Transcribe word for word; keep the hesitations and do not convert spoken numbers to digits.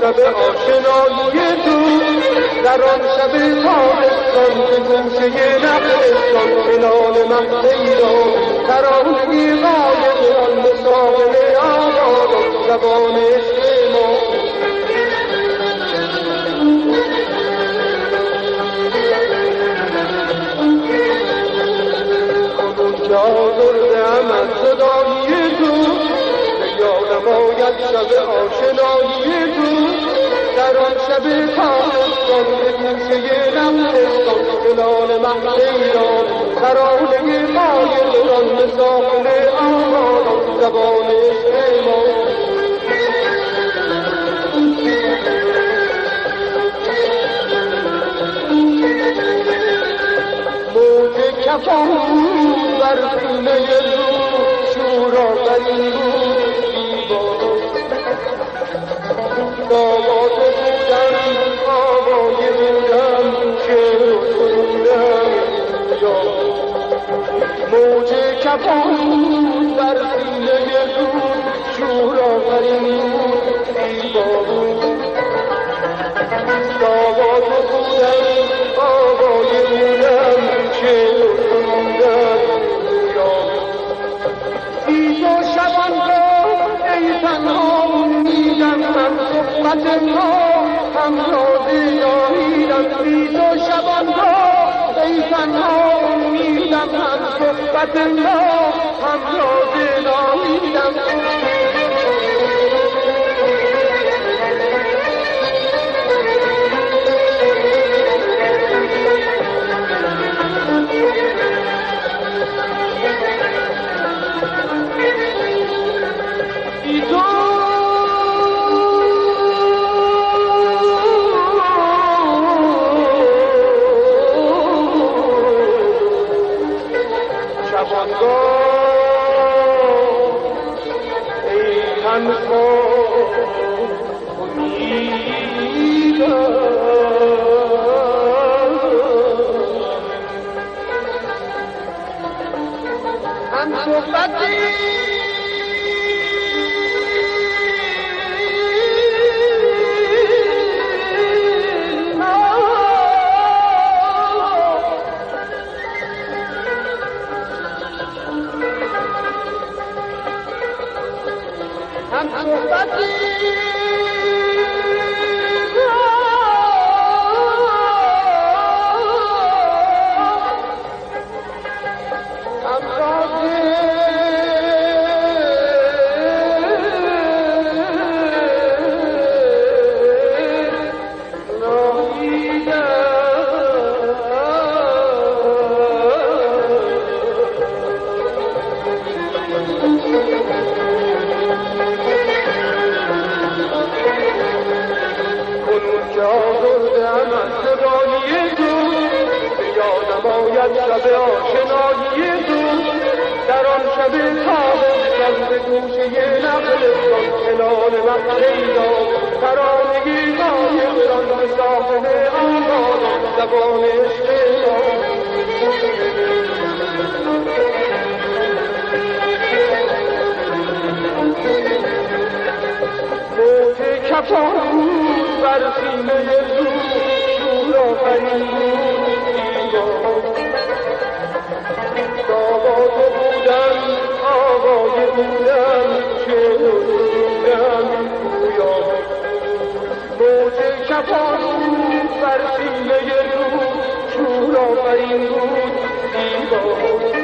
شب آشنایی تو، در آن شب تابستان به گوشه نخلستان کنار مهده را ترانه‌ای غایب آن به ساحل آبادان زبان عشق ما. آزرده‌ام از صدای تو، به یادم آید شب آشنایی تو، در آن شب تابستان به گوشه نخلستان کنار مهده ایران ترانه غایب آن به ساحل آبادان زبان عشق ما. موج کفان بر سینه رو شورآوری بود دیوار، داماد بودم آوای بودم شعر خوندم یا موج کفان بر سینه رو شورآوری بود دیوار، داماد بودم آوای بودم شعر خوندم یا بی تو شبانگاه ای تنها امیدم هم صحبت ما هم راز ناهیدم، بی تو شبانگاه ای تنها امیدم هم صحبت ما هم راز ناهیدم. شب آشنایی تو، در آن شب تابستان به گوشه نخلستان کنار مهده ایران ترانه‌ای غایب آن به ساحل آبادان زبان عشق ما. موج کفان بود بر سینه رو شورآفرین بود دیوار، داماد بودم آوای بودم شعر خوندم گویا. موج کفان بود بر سینه رو شورآفرین بود دیوار،